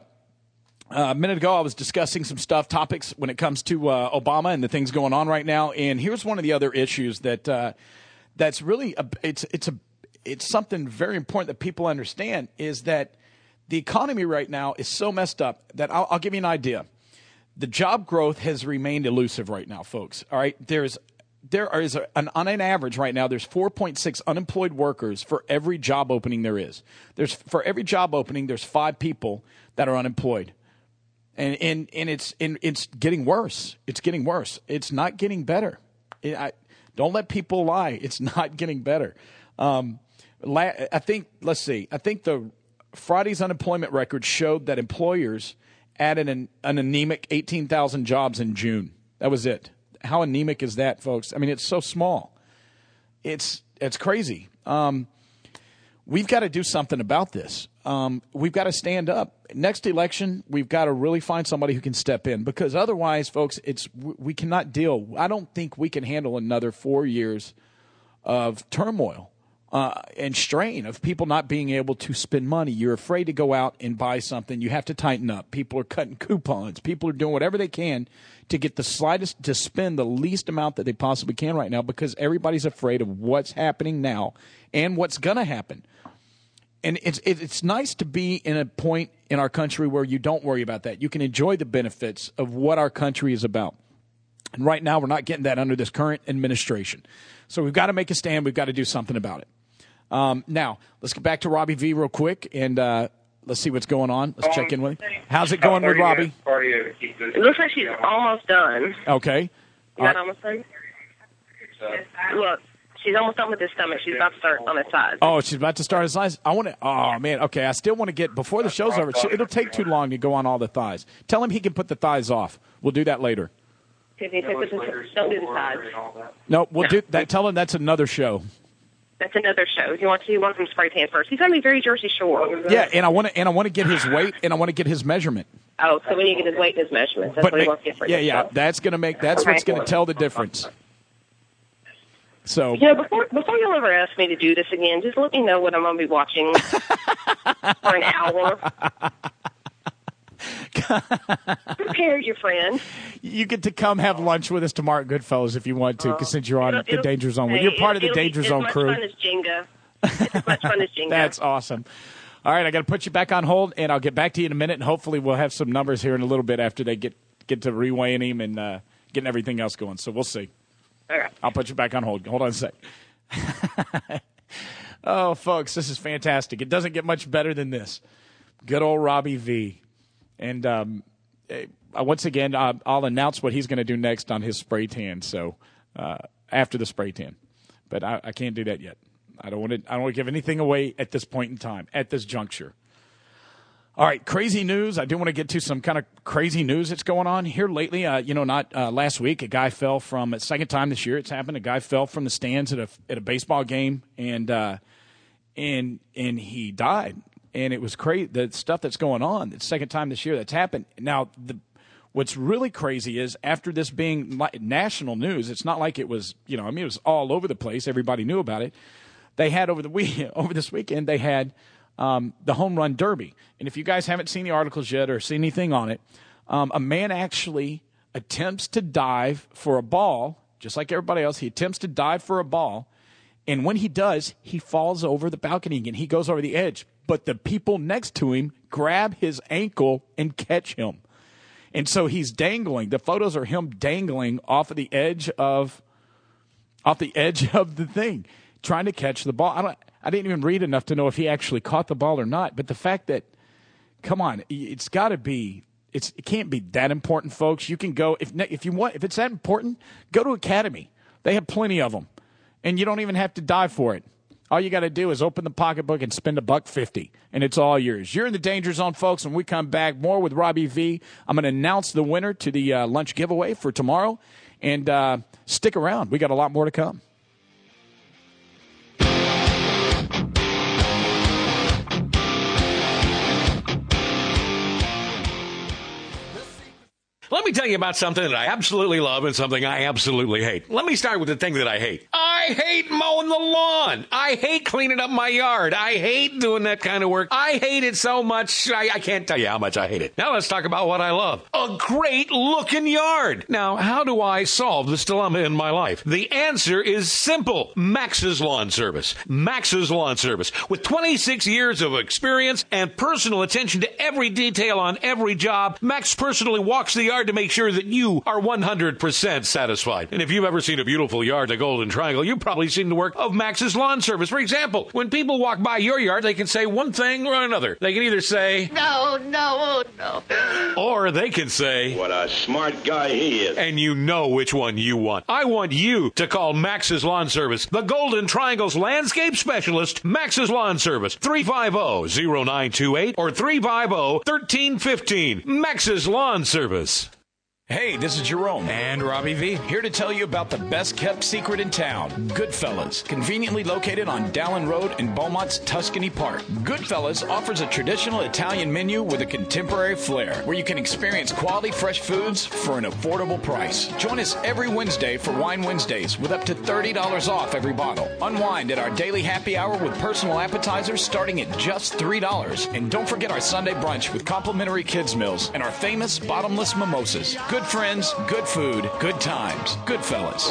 a minute ago. I was discussing some stuff, topics when it comes to uh, Obama and the things going on right now. And here's one of the other issues that uh, that's really a, it's it's a it's something very important that people understand is that the economy right now is so messed up that I'll, I'll give you an idea. The job growth has remained elusive right now, folks. All right, there's. There is an, on an average right now, there's four point six unemployed workers for every job opening there is. There's for every job opening, there's five people that are unemployed, and and and it's and it's getting worse. It's getting worse. It's not getting better. It, I, don't let people lie. It's not getting better. Um, la, I think. Let's see. I think the Friday's unemployment record showed that employers added an, an anemic eighteen thousand jobs in June. That was it. How anemic is that, folks? I mean, it's so small. It's it's crazy. Um, we've got to do something about this. Um, we've got to stand up. Next election, we've got to really find somebody who can step in because otherwise, folks, it's we cannot deal. I don't think we can handle another four years of turmoil uh, and strain of people not being able to spend money. You're afraid to go out and buy something. You have to tighten up. People are cutting coupons. People are doing whatever they can to get the slightest, to spend the least amount that they possibly can right now because everybody's afraid of what's happening now and what's going to happen. And it's it's nice to be in a point in our country where you don't worry about that. You can enjoy the benefits of what our country is about. And right now we're not getting that under this current administration. So we've got to make a stand. We've got to do something about it. Um, now, let's get back to Robbie V real quick and uh, let's see what's going on. Let's check in with him. How's it going with Robbie? It looks like she's almost done. Okay. Is that almost done? Look, she's almost done with his stomach. She's about to start on his sides. Oh, she's about to start his thighs? I want to. Oh, man. Okay, I still want to get, before the show's over, it'll take too long to go on all the thighs. Tell him he can put the thighs off. We'll do that later. Don't do the sides. No, we'll do that. Tell him that's another show. That's another show. You want to see one from Spray Tan first. He's going to be very Jersey Shore. Yeah, and I want to and I want to get his weight and I want to get his measurement. Oh, so we need to get his weight and his measurements. That's But what he ma- wants to get for yeah, this yeah, show. that's going to make that's Okay. what's going to tell the difference. So You know, before before you'll ever ask me to do this again, just let me know what I'm going to be watching for an hour. Prepare your friend. you get to come have lunch with us tomorrow at Goodfellas if you want to, because since you're on It'll- the it'll- Danger Zone. hey, You're part of the it'll be Danger Zone as crew. much fun as Jenga. It's as much fun as Jenga. That's awesome. All right, I got to put you back on hold, and I'll get back to you in a minute, and hopefully we'll have some numbers here in a little bit after they get, get to reweighing him and uh, getting everything else going. So we'll see. All right. I'll put you back on hold. Hold on a sec. Oh, folks, this is fantastic. It doesn't get much better than this. Good old Robbie V. And um, eh, once again, uh, I'll announce what he's going to do next on his spray tan. So uh, after the spray tan, but I, I can't do that yet. I don't want to. I don't want to give anything away at this point in time, at this juncture. All right, crazy news. I do want to get to some kind of crazy news that's going on here lately. Uh, you know, not uh, last week, a guy fell from, a second time this year it's happened, a guy fell from the stands at a at a baseball game, and uh, and and he died. And it was crazy, the stuff that's going on. It's the second time this year that's happened. Now, the what's really crazy is after this being national news, it's not like it was, you know, I mean, it was all over the place. Everybody knew about it. They had over the week, over this weekend, they had um, the home run derby. And if you guys haven't seen the articles yet or seen anything on it, um, a man actually attempts to dive for a ball, just like everybody else. He attempts to dive for a ball. And when he does, he falls over the balcony again. He goes over the edge. But the people next to him grab his ankle and catch him. And so he's dangling. The photos are him dangling off of the edge of off the edge of the thing, trying to catch the ball. I don't I didn't even read enough to know if he actually caught the ball or not. But the fact that, come on, it's got to be, it's it can't be that important, folks. You can go if if you want, if it's that important, go to Academy. They have plenty of them, and you don't even have to dive for it. All you got to do is open the pocketbook and spend a buck fifty, and it's all yours. You're in the Danger Zone, folks. When we come back, more with Robbie V. I'm going to announce the winner to the uh, lunch giveaway for tomorrow, and uh, stick around. We got a lot more to come. Let me tell you about something that I absolutely love and something I absolutely hate. Let me start with the thing that I hate. I hate mowing the lawn. I hate cleaning up my yard. I hate doing that kind of work. I hate it so much, I, I can't tell you how much I hate it. Now let's talk about what I love. A great looking yard. Now, how do I solve this dilemma in my life? The answer is simple. Max's Lawn Service. Max's Lawn Service. With twenty-six years of experience and personal attention to every detail on every job, Max personally walks the yard to make sure that you are one hundred percent satisfied. And if you've ever seen a beautiful yard in the Golden Triangle, you've probably seen the work of Max's Lawn Service. For example, when people walk by your yard, they can say one thing or another. They can either say, No, no, no. or they can say, what a smart guy he is. And you know which one you want. I want you to call Max's Lawn Service, the Golden Triangle's landscape specialist, Max's Lawn Service, three five zero, zero nine two eight or three five zero, one three one five. Max's Lawn Service. Hey, this is Jerome and Robbie V, here to tell you about the best-kept secret in town, Goodfellas, conveniently located on Dallin Road in Beaumont's Tuscany Park. Goodfellas offers a traditional Italian menu with a contemporary flair, where you can experience quality fresh foods for an affordable price. Join us every Wednesday for Wine Wednesdays with up to thirty dollars off every bottle. Unwind at our daily happy hour with personal appetizers starting at just three dollars. And don't forget our Sunday brunch with complimentary kids' meals and our famous bottomless mimosas. Good friends, good food, good times. Goodfellas.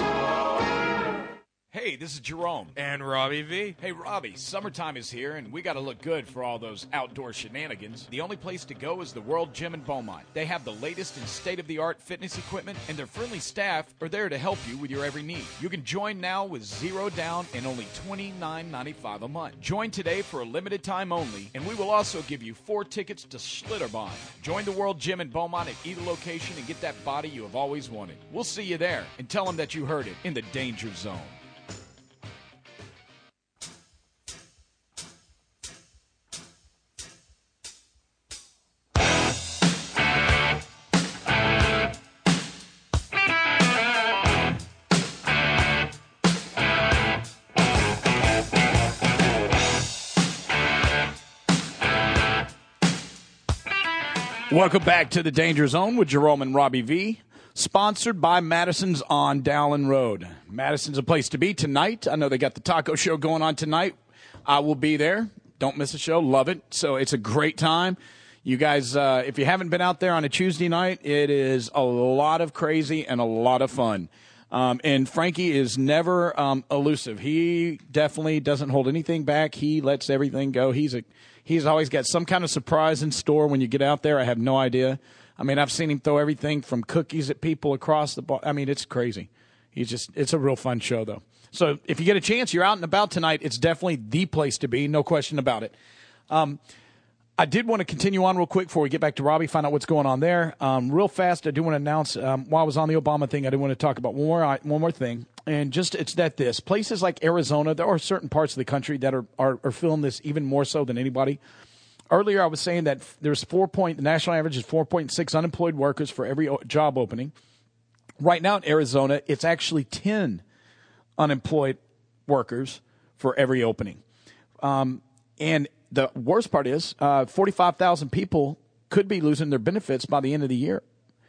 Hey, this is Jerome. And Robbie V. Hey, Robbie, summertime is here, and we got to look good for all those outdoor shenanigans. The only place to go is the World Gym in Beaumont. They have the latest and state-of-the-art fitness equipment, and their friendly staff are there to help you with your every need. You can join now with zero down and only twenty-nine ninety-five a month. Join today for a limited time only, and we will also give you four tickets to Schlitterbahn. Join the World Gym in Beaumont at either location and get that body you have always wanted. We'll see you there, and tell them that you heard it in the Danger Zone. Welcome back to the Danger Zone with Jerome and Robbie V. Sponsored by Madison's on Dowling Road. Madison's a place to be tonight. I know they got the taco show going on tonight. I will be there. Don't miss a show. Love it. So it's a great time. You guys, uh, if you haven't been out there on a Tuesday night, it is a lot of crazy and a lot of fun. Um, and Frankie is never um, elusive. He definitely doesn't hold anything back. He lets everything go. He's a he's always got some kind of surprise in store when you get out there. I have no idea. I mean, I've seen him throw everything from cookies at people across the bar. I mean, it's crazy. He's just it's a real fun show, though. So if you get a chance, you're out and about tonight, it's definitely the place to be, no question about it. Um, I did want to continue on real quick before we get back to Robbie, find out what's going on there. Um, real fast, I do want to announce, um, while I was on the Obama thing, I did want to talk about one more, one more thing. And just it's that this. Places like Arizona, there are certain parts of the country that are, are, are feeling this even more so than anybody. Earlier I was saying that there's four point, the national average is four point six unemployed workers for every job opening. Right now in Arizona, it's actually ten unemployed workers for every opening. Um, and the worst part is uh, forty-five thousand people could be losing their benefits by the end of the year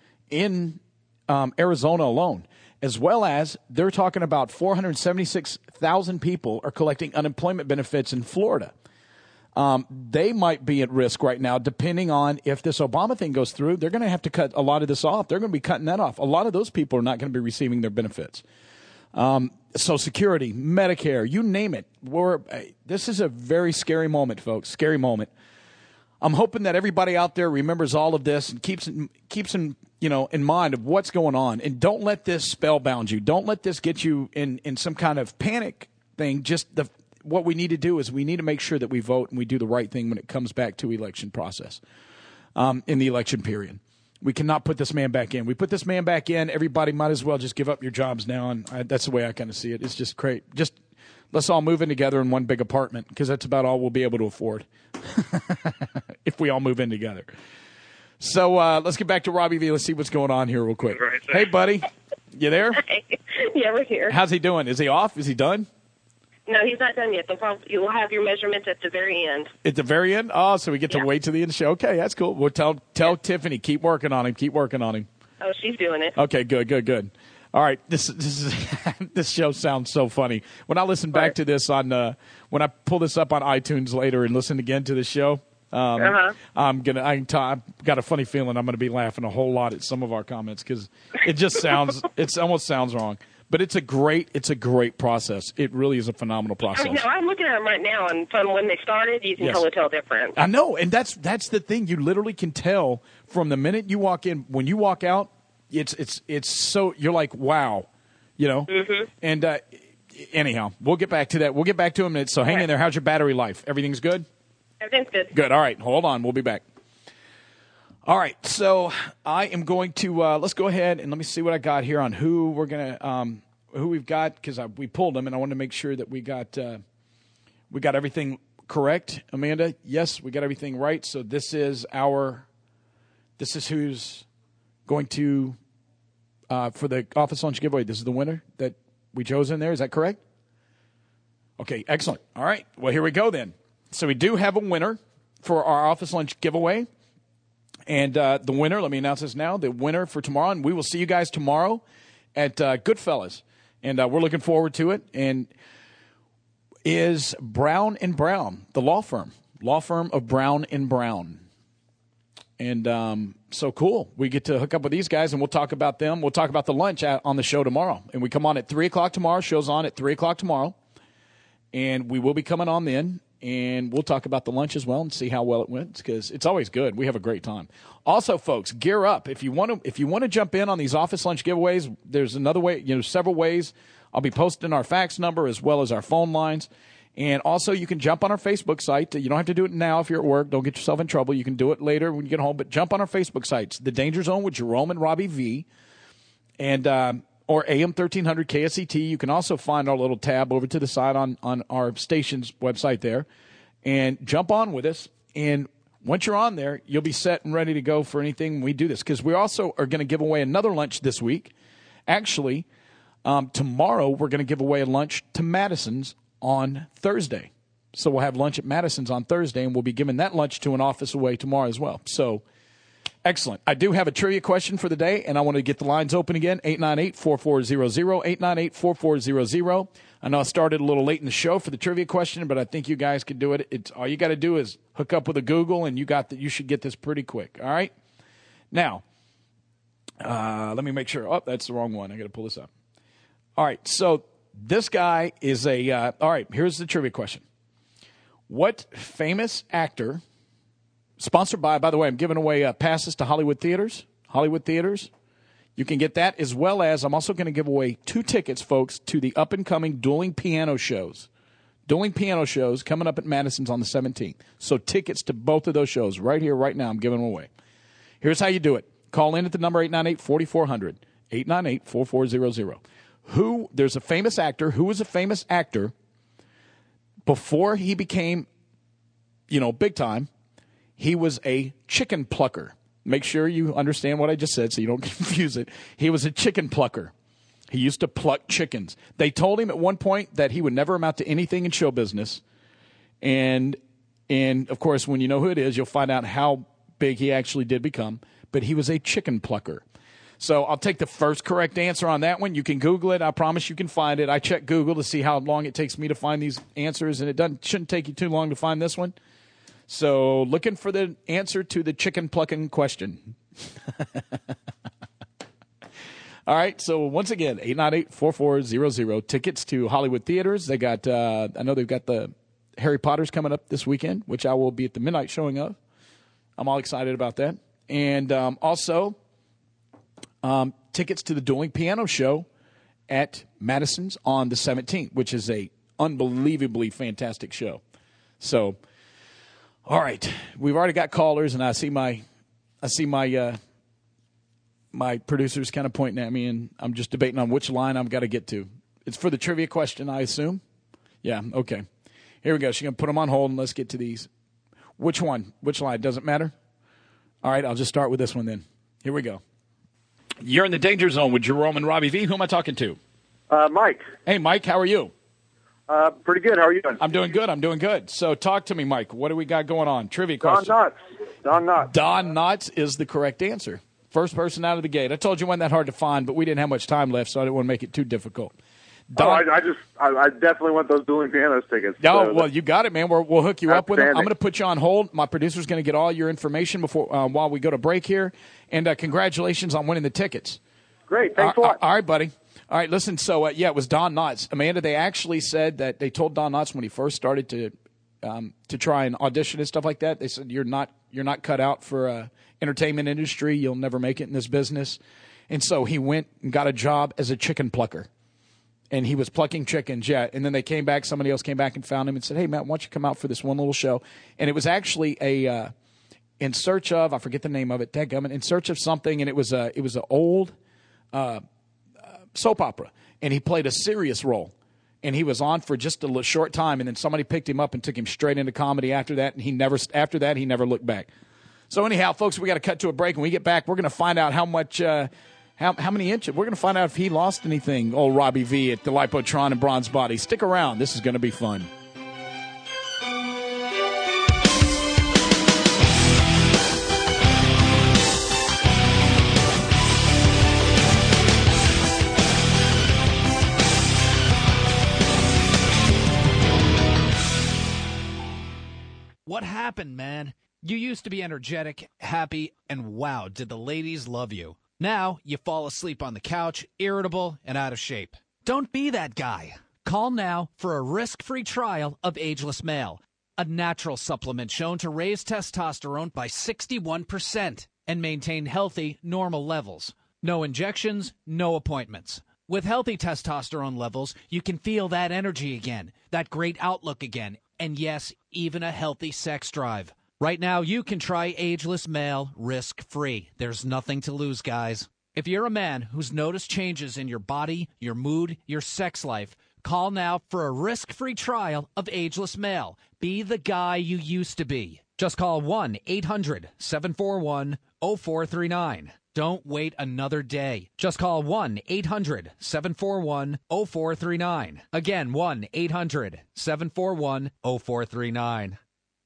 in um, Arizona alone, as well as they're talking about four hundred seventy-six thousand people are collecting unemployment benefits in Florida. Um, they might be at risk right now, depending on if this Obama thing goes through. They're going to have to cut a lot of this off. They're going to be cutting that off. A lot of those people are not going to be receiving their benefits. Um, Social Security, Medicare, you name it. We're, this is a very scary moment, folks. Scary moment. I'm hoping that everybody out there remembers all of this and keeps keeps in you know in mind of what's going on. And don't let this spellbound you. Don't let this get you in, in some kind of panic thing. Just the what we need to do is we need to make sure that we vote and we do the right thing when it comes back to election process um, in the election period. We cannot put this man back in. We put this man back in, everybody might as well just give up your jobs now, and I, that's the way I kind of see it. It's just great. Just let's all move in together in one big apartment because that's about all we'll be able to afford if we all move in together. So uh, let's get back to Robbie V. Let's see what's going on here real quick. Right hey, buddy. You there? Yeah, we're here. How's he doing? Is he off? Is he done? No, he's not done yet. They'll probably, you'll have your measurements at the very end. At the very end? Oh, so we get to yeah. wait till the end of the show. Okay, that's cool. We'll tell tell yeah. Tiffany, keep working on him. Keep working on him. Oh, she's doing it. Okay, good, good, good. All right, this this is this show sounds so funny. When I listen back right. to this on uh, when I pull this up on iTunes later and listen again to the show, um, uh-huh. I'm gonna I can t- I've got a funny feeling I'm gonna be laughing a whole lot at some of our comments because it just sounds it almost sounds wrong. But it's a great, it's a great process. It really is a phenomenal process. I know. I'm looking at them right now, and from when they started, you can yes. totally tell difference. I know, and that's that's the thing. You literally can tell from the minute you walk in. When you walk out, it's it's it's so you're like, wow, you know. Mm-hmm. And uh, anyhow, we'll get back to that. We'll get back to him. So hang right. in there. How's your battery life? Everything's good. Everything's good. Good. All right. Hold on. We'll be back. All right, so I am going to uh, let's go ahead and let me see what I got here on who we're gonna um, who we've got because we pulled them and I want to make sure that we got uh, we got everything correct. Amanda, yes, we got everything right. So this is our this is who's going to uh, for the office lunch giveaway. This is the winner that we chose in there. Is that correct? Okay, excellent. All right, well here we go then. So we do have a winner for our office lunch giveaway. And uh, the winner, let me announce this now, the winner for tomorrow, and we will see you guys tomorrow at uh, Goodfellas. And uh, we're looking forward to it. And is Brown and Brown, the law firm, law firm of Brown and Brown. And um, so cool. We get to hook up with these guys, and we'll talk about them. We'll talk about the lunch at, on the show tomorrow. And we come on at three o'clock tomorrow. Show's on at three o'clock tomorrow. And we will be coming on then. And we'll talk about the lunch as well and see how well it went because it's always good. We have a great time. Also, folks, gear up. If you want to if you want to jump in on these office lunch giveaways, there's another way, you know, several ways. I'll be posting our fax number as well as our phone lines. And also, you can jump on our Facebook site. You don't have to do it now if you're at work. Don't get yourself in trouble. You can do it later when you get home. But jump on our Facebook sites, The Danger Zone with Jerome and Robbie V. And um, or A M thirteen hundred K S E T. You can also find our little tab over to the side on, on our station's website there. And jump on with us. And once you're on there, you'll be set and ready to go for anything we do this. Because we also are going to give away another lunch this week. Actually, um, tomorrow we're going to give away a lunch to Madison's on Thursday. So we'll have lunch at Madison's on Thursday, and we'll be giving that lunch to an office away tomorrow as well. So Excellent. I do have a trivia question for the day, and I want to get the lines open again, eight nine eight, four four zero zero, eight nine eight, four four zero zero. I know I started a little late in the show for the trivia question, but I think you guys can do it. It's all you got to do is hook up with a Google, and you got that. You should get this pretty quick. All right. Now, uh, let me make sure. Oh, that's the wrong one. I got to pull this up. All right. So this guy is a. Uh, all right. Here's the trivia question. What famous actor? Sponsored by, by the way, I'm giving away uh, passes to Hollywood Theaters. Hollywood Theaters. You can get that, as well as I'm also going to give away two tickets, folks, to the up-and-coming Dueling Piano shows. Dueling Piano shows coming up at Madison's on the seventeenth. So tickets to both of those shows right here, right now, I'm giving them away. Here's how you do it. Call in at the number eight nine eight, four four zero zero, eight nine eight, four four zero zero. Who, there's a famous actor. Who was a famous actor before he became, you know, big time? He was a chicken plucker. Make sure you understand what I just said so you don't confuse it. He was a chicken plucker. He used to pluck chickens. They told him at one point that he would never amount to anything in show business. And, and of course, when you know who it is, you'll find out how big he actually did become. But he was a chicken plucker. So I'll take the first correct answer on that one. You can Google it. I promise you can find it. I checked Google to see how long it takes me to find these answers, and it doesn't shouldn't take you too long to find this one. So looking for the answer to the chicken plucking question. All right. So once again, eight nine eight, four four zero zero. Tickets to Hollywood Theaters. They got, uh, I know they've got the Harry Potter's coming up this weekend, which I will be at the midnight showing of. I'm all excited about that. And um, also um, tickets to the Dueling Piano show at Madison's on the seventeenth, which is a unbelievably fantastic show. So, all right, we've already got callers, and I see my, I see my, uh, my producers kind of pointing at me, and I'm just debating on which line I've got to get to. It's for the trivia question, I assume. Yeah, okay. Here we go. She's gonna put them on hold, and let's get to these. Which one? Which line? Doesn't matter. All right, I'll just start with this one then. Here we go. You're in the danger zone with Jerome and Robbie V. Who am I talking to? Uh, Mike. Hey, Mike. How are you? Uh, pretty good. How are you doing? I'm doing good. I'm doing good. So talk to me, Mike. What do we got going on? Trivia question. Don Knotts. Don Knotts. Don Knotts is the correct answer. First person out of the gate. I told you it wasn't that hard to find, but we didn't have much time left, so I didn't want to make it too difficult. Don, oh, I, I just, I, I definitely want those Dueling Pianos tickets. No, so well, you got it, man. We're, we'll hook you up with them. I'm going to put you on hold. My producer's going to get all your information before uh, while we go to break here. And uh, congratulations on winning the tickets. Great. Thanks uh, a lot. All right, buddy. All right, listen, so, uh, yeah, it was Don Knotts. Amanda, they actually said that they told Don Knotts when he first started to um, to try and audition and stuff like that, they said, you're not you're not cut out for uh, entertainment industry. You'll never make it in this business. And so he went and got a job as a chicken plucker. And he was plucking chickens, yeah. And then they came back, somebody else came back and found him and said, hey, Matt, why don't you come out for this one little show? And it was actually a uh, In Search of, I forget the name of it, dadgummit, In Search of something, and it was a, it was an old uh, soap opera. And he played a serious role. And he was on for just a little short time, and then somebody picked him up and took him straight into comedy after that, and he never, after that, he never looked back. So anyhow, folks, we got to cut to a break. When we get back, we're going to find out how much, uh, how, how many inches. We're going to find out if he lost anything, old Robbie V at the Lipotron and Bronze Body. Stick around. This is going to be fun. What happened, man? You used to be energetic, happy, and wow, did the ladies love you. Now, you fall asleep on the couch, irritable, and out of shape. Don't be that guy. Call now for a risk-free trial of Ageless Male, a natural supplement shown to raise testosterone by sixty-one percent and maintain healthy, normal levels. No injections, no appointments. With healthy testosterone levels, you can feel that energy again, that great outlook again, and yes, even a healthy sex drive. Right now, you can try Ageless Male risk-free. There's nothing to lose, guys. If you're a man who's noticed changes in your body, your mood, your sex life, call now for a risk-free trial of Ageless Male. Be the guy you used to be. Just call one eight hundred, seven four one, oh four three nine. Don't wait another day. Just call one eight hundred, seven four one, oh four three nine. Again, one eight hundred, seven four one, oh four three nine.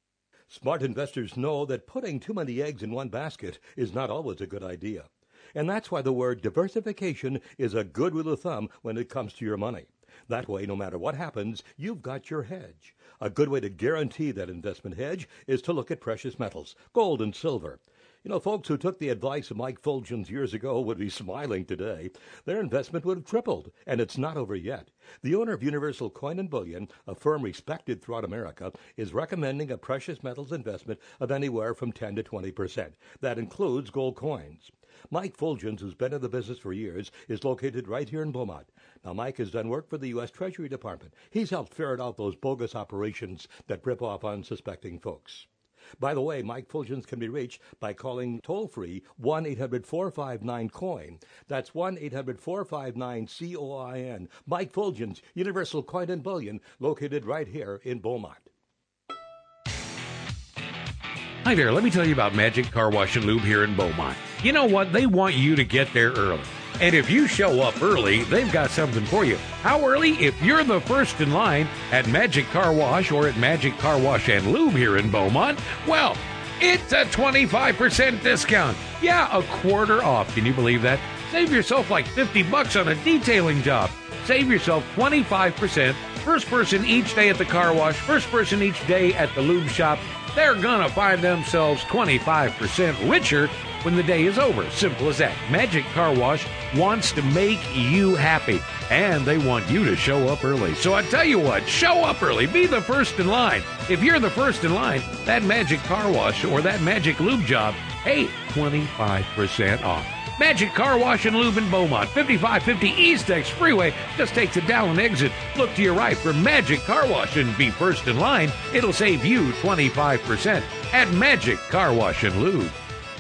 Smart investors know that putting too many eggs in one basket is not always a good idea. And that's why the word diversification is a good rule of thumb when it comes to your money. That way, no matter what happens, you've got your hedge. A good way to guarantee that investment hedge is to look at precious metals, gold and silver. You know, folks who took the advice of Mike Fulgens years ago would be smiling today. Their investment would have tripled, and it's not over yet. The owner of Universal Coin and Bullion, a firm respected throughout America, is recommending a precious metals investment of anywhere from ten to twenty percent. That includes gold coins. Mike Fulgens, who's been in the business for years, is located right here in Beaumont. Now, Mike has done work for the U S Treasury Department. He's helped ferret out those bogus operations that rip off unsuspecting folks. By the way, Mike Fulgens can be reached by calling toll-free one eight hundred four five nine coin. That's one eight hundred four five nine C O I N. Mike Fulgens, Universal Coin and Bullion, located right here in Beaumont. Hi there, let me tell you about Magic Car Wash and Lube here in Beaumont. You know what? They want you to get there early. And if you show up early, they've got something for you. How early? If you're the first in line at Magic Car Wash or at Magic Car Wash and Lube here in Beaumont, well, it's a twenty-five percent discount. Yeah, a quarter off. Can you believe that? Save yourself like fifty bucks on a detailing job. Save yourself twenty-five percent. First person each day at the car wash, first person each day at the lube shop. They're gonna find themselves twenty-five percent richer when the day is over. Simple as that. Magic Car Wash wants to make you happy, and they want you to show up early. So I tell you what, show up early. Be the first in line. If you're the first in line, that Magic Car Wash or that Magic Lube job, hey, twenty-five percent off. Magic Car Wash and Lube in Beaumont, fifty-five fifty East X Freeway. Just take the Dallin exit. Look to your right for Magic Car Wash and be first in line. It'll save you twenty-five percent at Magic Car Wash and Lube.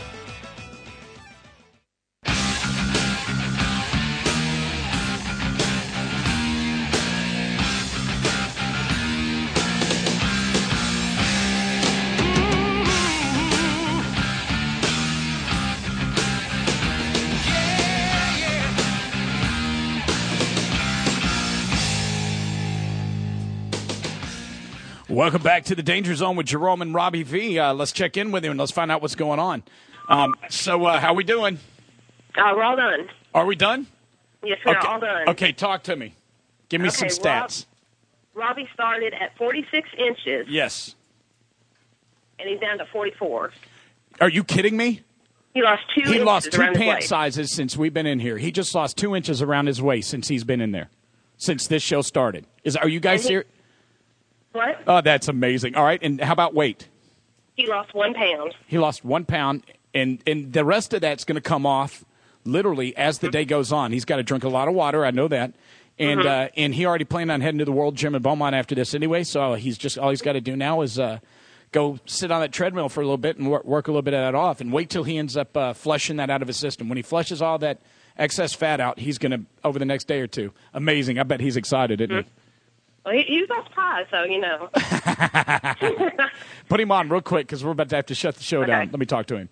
Welcome back to the Danger Zone with Jerome and Robbie V. Uh, let's check in with you and let's find out what's going on. Um, so, uh, how are we doing? Uh, we're all done. Are we done? Yes, we're okay. all done. Okay, talk to me. Give me okay, some stats. Rob, Robbie started at forty-six inches. Yes. And he's down to forty-four. Are you kidding me? He lost two He inches lost two around his pant waist. sizes since we've been in here. He just lost two inches around his waist since he's been in there, since this show started. Is Are you guys And he- serious? What? Oh, that's amazing. All right, and how about weight? He lost one pound. He lost one pound, and, and the rest of that's going to come off literally as the day goes on. He's got to drink a lot of water. I know that. And Mhm. uh, and he already planned on heading to the World Gym in Beaumont after this anyway, so he's just all he's got to do now is uh, go sit on that treadmill for a little bit and work, work a little bit of that off and wait till he ends up uh, flushing that out of his system. When he flushes all that excess fat out, he's going to, over the next day or two. Amazing. I bet he's excited, isn't he? Well, he, he was on surprise, so, you know. Put him on real quick because we're about to have to shut the show down. Let me talk to him.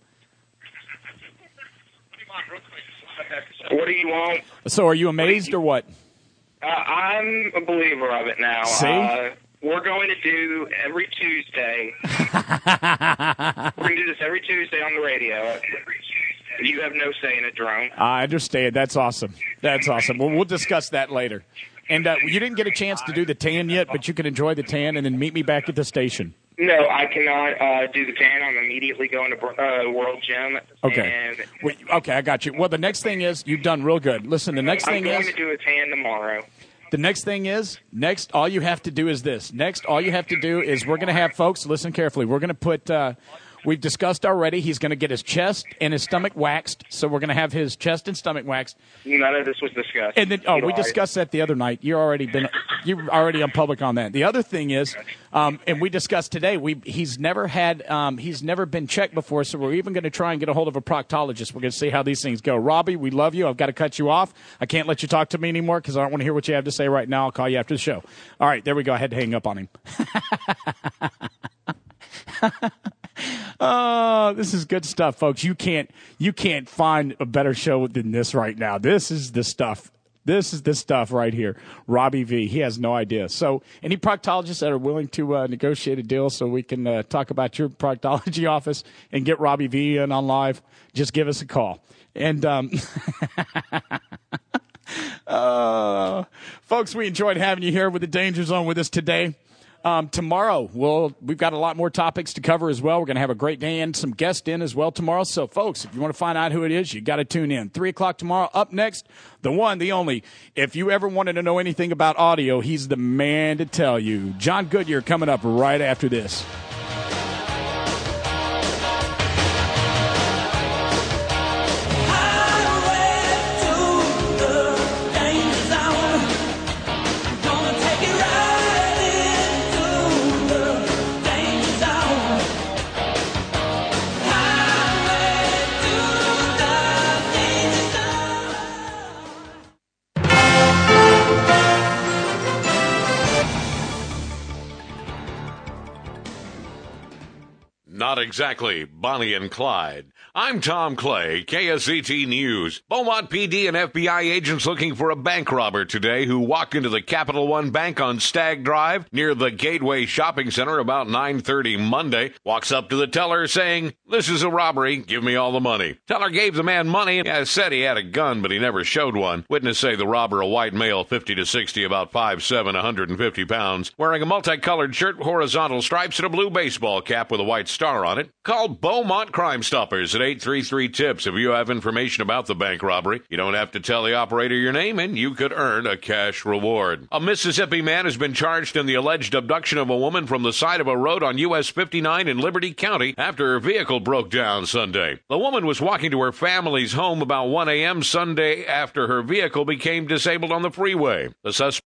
What do you want? So are you amazed or what? Uh, I'm a believer of it now. See? Uh, we're going to do every Tuesday. We're going to do this every Tuesday on the radio. You have no say in it, Jerome. I understand. That's awesome. That's awesome. Well, we'll discuss that later. And uh, you didn't get a chance to do the tan yet, but you can enjoy the tan and then meet me back at the station. No, I cannot uh, do the tan. I'm immediately going to uh, World Gym. Okay. And Wait, okay, I got you. Well, the next thing is you've done real good. Listen, the next I'm thing going is to do a tan tomorrow. the next thing is next. All you have to do is this. Next, all you have to do is we're going to have folks listen carefully. We're going to put. Uh, We've discussed already. He's going to get his chest and his stomach waxed. So we're going to have his chest and stomach waxed. None of this was discussed. And then, oh, You we lied. discussed that the other night. You're already been, you're already on public on that. The other thing is, um, and we discussed today. We he's never had, um, he's never been checked before. So we're even going to try and get a hold of a proctologist. We're going to see how these things go. Robbie, we love you. I've got to cut you off. I can't let you talk to me anymore because I don't want to hear what you have to say right now. I'll call you after the show. All right, there we go. I had to hang up on him. Oh, this is good stuff, folks. You can't you can't find a better show than this right now. This is the stuff. This is this stuff right here. Robbie V. He has no idea. So any proctologists that are willing to uh, negotiate a deal so we can uh, talk about your proctology office and get Robbie V in on live, just give us a call. And um, uh, folks, we enjoyed having you here with the Danger Zone with us today. Um, tomorrow, we'll, we've got a lot more topics to cover as well. We're going to have a great day and some guests in as well tomorrow. So, folks, if you want to find out who it is, you got to tune in. three o'clock tomorrow. Up next, the one, the only. If you ever wanted to know anything about audio, he's the man to tell you. John Goodyear coming up right after this. Not exactly Bonnie and Clyde. I'm Tom Clay, K S E T News. Beaumont P D and F B I agents looking for a bank robber today who walked into the Capital One Bank on Stag Drive near the Gateway Shopping Center about nine thirty Monday. Walks up to the teller saying, "This is a robbery. Give me all the money." Teller gave the man money and said he had a gun, but he never showed one. Witnesses say the robber, a white male, fifty to sixty, about five seven, one hundred fifty pounds, wearing a multicolored shirt, horizontal stripes, and a blue baseball cap with a white star on it. Call Beaumont Crime Stoppers at eight three three TIPS if you have information about the bank robbery. You don't have to tell the operator your name, and you could earn a cash reward. A Mississippi man has been charged in the alleged abduction of a woman from the side of a road on U S fifty-nine in Liberty County after her vehicle broke down Sunday. The woman was walking to her family's home about one a.m. Sunday after her vehicle became disabled on the freeway. The suspect